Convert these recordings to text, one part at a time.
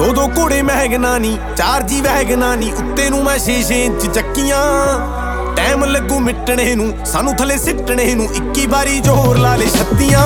2-2 ਘੋੜੇ ਮਹਿਗਨਾ ਨੀ 4 ਜੀ ਵੈਗਨਾ ਨੀ ਉੱਤੇ ਨੂੰ ਮੈਂ 6-6 ਇੰਚ ਚੱਕੀਆਂ ਟਾਈਮ ਲੱਗੂ ਮਿਟਣੇ ਨੂੰ ਸਾਨੂੰ ਥੱਲੇ ਸਿੱਟਣੇ ਨੂੰ 21 ਵਾਰੀ ਜ਼ੋਰ ਲਾ ਲੇ 36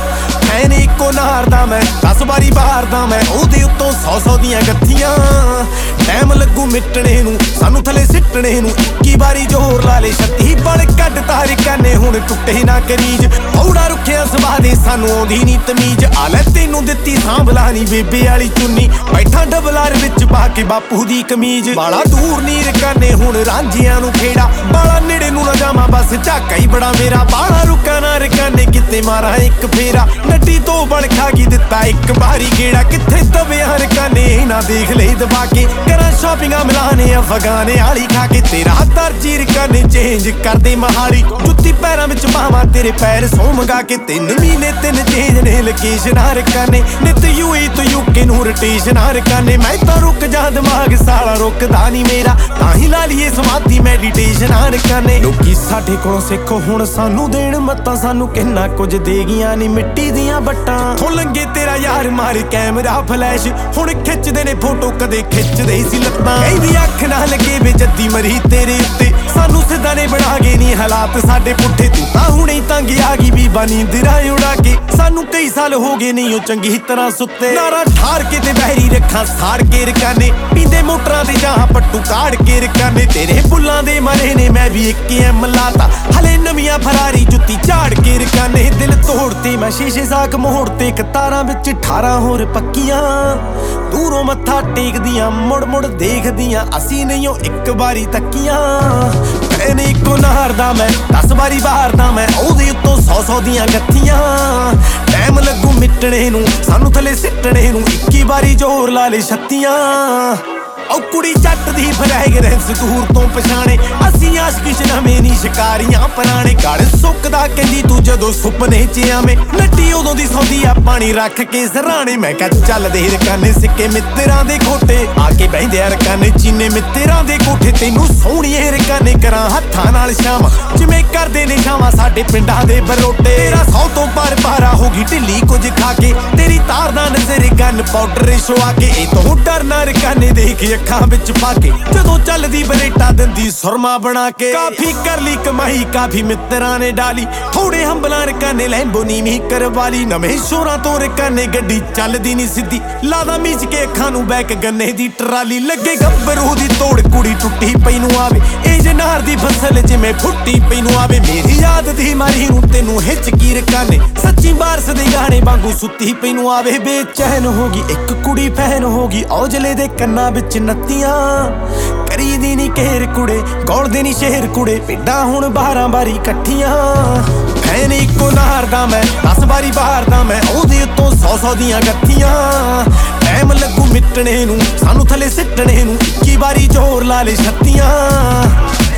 ਐਨ ਇੱਕੋ ਨਾਰ ਦਾ ਮੈਂ 10 ਵਾਰੀ ਬਾਹਰ ਦਾ ਮੈਂ ਉਹਦੇ ਉੱਤੋਂ 100 ਦੀਆਂ ਗੱਥੀਆਂ ਟਾਈਮ ਲੱਗੂ ਮਿਟਣੇ ਨੂੰ ਸਾਨੂੰ ਥੱਲੇ ਸਿੱਟਣੇ ਨੂੰ 21 ਵਾਰੀ ਜ਼ੋਰ ਲਾ ਲੇ 36 ਬਲ ਕੱਢ ਤਾਰਿਕਾਂ ਨੇ ਹੁਣ ਟੁੱਟੇ ਨਾ ਕਰੀਜ ਹੌੜਾ ਰੁੱਖਿਆ ਸੁਭਾਅ ਦੇ ਸਾਨੂੰ ਆਉਂਦੀ ਨੀ ਤਮੀਜ਼ ਆ ਲੈ ਤੈਨੂੰ ਦਿੱਤੀ ਸਾਂਭਲਾ ਨੀ ਬੇਬੇ ਵਾਲੀ ਚੁੰਨੀ ਬੈਠਾ ਡਬਲਾਰ ਵਿੱਚ ਪਾ ਕੇ ਬਾਪੂ ਦੀ ਕਮੀਜ਼ ਬਾਲਾ ਦੂਰ ਨੀ ਰਕਾਨੇ ਹੁਣ ਰਾਂਝਿਆਂ ਨੂੰ ਖੇੜਾ ਬਾਲਾ ਨੇੜੇ ਨੂੰ ਨਾ ਜਾਵਾਂ ਬਸ ਝਾਕਾ ਹੀ ਬੜਾ ਮੇਰਾ ਬਾਲਾ ਰੁਕਾ ਨਾ ਰਕਾਨੇ ਕਿਤੇ ਮਾਰਾਂ ਇੱਕ ਫੇਰਾ ਨੱਡੀ ਤੋਂ ਬਣ ਖਾ ਕੇ ਦਿੱਤਾ ਇੱਕ ਵਾਰੀ ਗੇੜਾ ਕਿੱਥੇ ਦਬਿਆ ਰਕਾਨੇ ਨਾ ਦੇਖ ਲਈ ਦਬਾ ਕੇ ਕਰਾਂ ਸ਼ਾਪਿੰਗਾਂ ਮਿਲਾਨੇ ਅਫਗਾਨੇ ਵਾਲੀ ਖਾ ਕੇ ਤੇਰਾ ਦਰਜੀ ਰਕਾਨੇ ਚੇਂਜ ਕਰਦੇ ਮਹਾਲੀ ਜੁੱਤੀ ਪੈਰਾਂ ਵਿੱਚ ਪਾਵਾਂ ਤੇਰੇ ਪੈਰ ਸੌ ਮੰਗਾ ਕੇ 3 ਮਹੀਨੇ 3 ਚੇਂਜ ਨੇ ਲੋਕੇਸ਼ਨਾਂ ਰਕਾਨੇ ਨਿਤ ਯੂਏ ਤੋਂ ਯੂਕੇ ਨੂੰ ਰੋਟੇਸ਼ਨਾਂ ਰਕਾਨੇ ਮੈਂ ਤਾਂ ਰੁਕ ਜਾ ਦਿਮਾਗ ਸਾਲਾ ਰੁਕਦਾ ਨਹੀਂ ਮੇਰਾ ਤਾਂ ਹੀ ਲਾ ਲਈਏ ਸਮਾਧੀ ਮੈਡੀਟੇਸ਼ਨਾਂ ਰਕਾਨੇ ਲੋਕੀ ਸਾਡੇ ਕੋਲੋਂ ਸਿੱਖੋ ਹੁਣ ਸਾਨੂੰ ਦੇਣ ਮੱਤਾਂ ਸਾਨੂੰ ਕਿੰਨਾ ਕੁਝ ਦੇ ਗਈਆਂ ਨੀ ਮਿੱਟੀ ਦੀਆਂ ਬੱਟਾਂ ਥੋਂ ਲੰਗੇ ਤੇਰਾ ਯਾਰ ਮਾਰ ਕੈਮਰਾ ਫਲੈਸ਼ ਹੁਣ ਖਿੱਚਦੇ ਨੇ ਫੋਟੋ ਕਦੇ ਖਿੱਚਦੇ ਸੀ ਲੱਤਾਂ ਕਹਿੰਦੀ ਅੱਖ ਨਾ ਲੱਗੇ ਵੇ ਜੱਦੀ ਮਰੀ ਤੇਰੇ ਉੱਤੇ ਸਾਨੂੰ ਸਿੱਧਾ ਨੇ ਬਣਾ ਗਏ ਨੀ ਹਾਲਾਤ ਸਾਡੇ ਪੁੱਠੇ ਤੂੰ ਤਾਂ ਹੁਣੇ ਤੰਗ ਆ ਗਈ ਬੀਬਾ ਨੀਂਦਰਾਂ ਉਡਾ ਕੇ ਸਾਨੂੰ ਕਈ ਸਾਲ ਹੋ ਗਏ ਨਹੀਂ ਉਹ ਚੰਗੀ ਤਰ੍ਹਾਂ ਸੁੱਤੇ ਨਾਰਾ ਠਾਰ ਕੇ ਤੇ ਬਹਿਰੀ ਰੱਖਾਂ ਸਾੜ ਕੇ ਰਕਾਨੇ ਪੀਂਦੇ ਮੋਟਰਾਂ ਤੇ ਜਾਂ ਪੱਟੂ ਕਾੜ ਕੇ ਰਕਾਨੇ ਤੇਰੇ ਬੁੱਲਾਂ ਦੇ ਮਾਰੇ ਨੇ ਮੈਂ ਵੀ 1 ਲਾਤਾ ਹਲੇ ਨਵੀਆਂ ਫਰਾਰੀ ਜੁੱਤੀ ਝਾੜ ਕੇ ਰਕਾਨੇ ਦਿਲ ਤੋੜਤੇ ਮੈਂ ਸ਼ੀਸ਼ੇ ਸਾਕ ਮੋੜਤੇ ਕਤਾਰਾਂ ਵਿੱਚ 18 ਹੋਰ ਪੱਕੀਆਂ ਦੂਰੋਂ ਮੱਥਾ ਟੇਕਦੀਆਂ ਮੁੜ ਮੁੜ ਦੇਖਦੀਆਂ ਅਸੀਂ ਨਹੀਂ ਉਹ ਇੱਕ ਵਾਰੀ ਤੱਕੀਆਂ ਐਨ ਇੱਕੋ ਨਾਰ ਦਾ ਮੈਂ 10 ਵਾਰੀ ਬਾਹਰ ਦਾ ਮੈਂ ਉਹਦੇ ਉੱਤੋਂ 100 ਦੀਆਂ ਗੱਥੀਆਂ ਟਾਈਮ ਲੱਗੂ ਮਿਟਣੇ ਨੂੰ ਸਾਨੂੰ ਥੱਲੇ ਸਿੱਟਣੇ ਨੂੰ 21 ਵਾਰੀ ਜ਼ੋਰ ਲਾ ਲੇ 36 ਉਹ ਕੁੜੀ ਜੱਟ ਦੀ ਫਰੈਗਰੈਂਸ ਦੂਰ ਤੋਂ ਪਛਾਣੇ ਅਸੀਂ ਆਸ਼ਕ ਨਵੇਂ ਨੀ ਸ਼ਿਕਾਰੀਆਂ ਪੁਰਾਣੇ ਗੜ ਸੁੱਕਦਾ ਕਹਿੰਦੀ ਤੂੰ ਜਦੋਂ ਸੁਪਨੇ 'ਚ ਆਵੇਂ ਲੱਟੀ ਉਦੋਂ ਦੀ ਸੌਂਦੀ ਆ ਪਾਣੀ ਰੱਖ ਕੇ ਸਰਾਣੇ ਮੈਂ ਕਿਹਾ ਚੱਲਦੇ ਰਕਾਨੇ ਸਿੱਕੇ ਮਿੱਤਰਾਂ ਦੇ ਖੋਟੇ ਆ ਕੇ ਬਹਿੰਦੇ ਰਕਾਨੇ ਚੀਨੇ ਮਿੱਤਰਾਂ ਦੇ ਕੋਠੇ ਤੈਨੂੰ ਸੋਹਣੀਏ ਰਕਾਨੇ ਕਰਾਂ ਹੱਥਾਂ ਨਾਲ ਸ਼ਾਮ ਜਿਵੇਂ ਕਰਦੇ ਨੇ ਸ਼ਾਮਾਂ ਸਾਡੇ ਪਿੰਡਾਂ ਦੇ ਬਰੋਟੇ ਤੇਰਾ 100 ਤੋਂ ਪਾਰਾ ਹੋ ਗਈ ਢਿੱਲੀ ਕੁਝ ਖਾ ਕੇ ਤੇਰੀ ਤਾਰ ਦਾ ਨਜ਼ਰ ਗਨ ਪਾਊਡਰ ਸ਼ਵਾ ਕੇ ਇਹ ਤੋਂ ਡਰਨਾ ਰਕਾਨੇ ਦੇਖ ਅੱਖਾਂ ਵਿੱਚ ਪਾ ਕੇ ਜਦੋਂ ਚੱਲਦੀ ਬਰੇਟਾ ਦਿੰਦੀ ਸੁਰਮਾ ਬਣਾ ਕੇ ਕਾਫੀ ਕਰ ਲਈ ਕਮਾਈ ਕਾਫੀ ਮਿੱਤਰਾਂ ਨੇ ਡਾਲੀ ਥੋੜੇ ਹੰਬਲਾਂ ਰਕਾਨੇ ਲੈਂਬੋ ਨੀਵੀਂ ਕਰਵਾਲੀ ਨਵੇਂ ਸ਼ੋਰਾਂ ਤੋਂ ਰਕਾਨੇ ਗੱਡੀ ਚੱਲਦੀ ਨਹੀਂ ਸਿੱਧੀ ਲਾਦਾ ਮੀਚ ਕੇ ਅੱਖਾਂ ਨੂੰ ਬੈਕ ਗੰਨੇ ਦੀ ਟਰਾਲੀ ਲੱਗੇ ਗੱਭਰੂ ਦੀ ਤੋੜ ਕੁੜੀ ਟੁੱਟੀ ਪਈ ਨੂੰ ਆਵੇ ਇਹ ਜਨਾਰ ਦੀ ਫਸਲ ਜਿਵੇਂ ਫੁੱਟੀ ਪਈ ਨੂੰ ਆਵੇ ਮੇਰੀ ਯਾਦ ਦੀ ਮਾਰੀ ਨੂੰ ਤੈਨੂੰ ਹਿੱਚਕੀ ਰਕਾਨੇ ਸੱਚੀ ਬਾਰਸ ਦੇ ਗਾਣੇ ਵਾਂਗੂ ਸੁੱਤੀ ਪਈ ਨੂੰ ਆਵੇ ਬੇਚੈਨ ਹੋ ਗਈ ਇੱਕ ਕੁੜੀ ਫੈਨ ਹੋ ਗਈ ਔਜਲੇ ਦੇ ਕੰਨਾਂ ਵਿੱਚ ਨੱਤੀਆਂ ਕਰੀਦੀ ਨੀ ਘੇਰ ਕੁੜੇ ਗੋਲਦੇ ਨੀ ਸ਼ਹਿਰ ਕੁੜੇ ਪਿੰਡਾਂ ਹੁਣ 12 ਵਾਰੀ ਇਕੱਠੀਆਂ ਐਨ ਇੱਕੋ ਨਾਰ ਦਾ ਮੈਂ 10 ਵਾਰੀ ਬਾਹਰ ਦਾ ਮੈਂ ਉਹਦੇ ਉੱਤੋਂ 100 ਦੀਆਂ ਗੱਥੀਆਂ ਟਾਈਮ ਲੱਗੂ ਮਿਟਣੇ ਨੂੰ ਸਾਨੂੰ ਥੱਲੇ ਸਿੱਟਣੇ ਨੂੰ 21 ਵਾਰੀ ਜ਼ੋਰ ਲਾ ਲੇ 36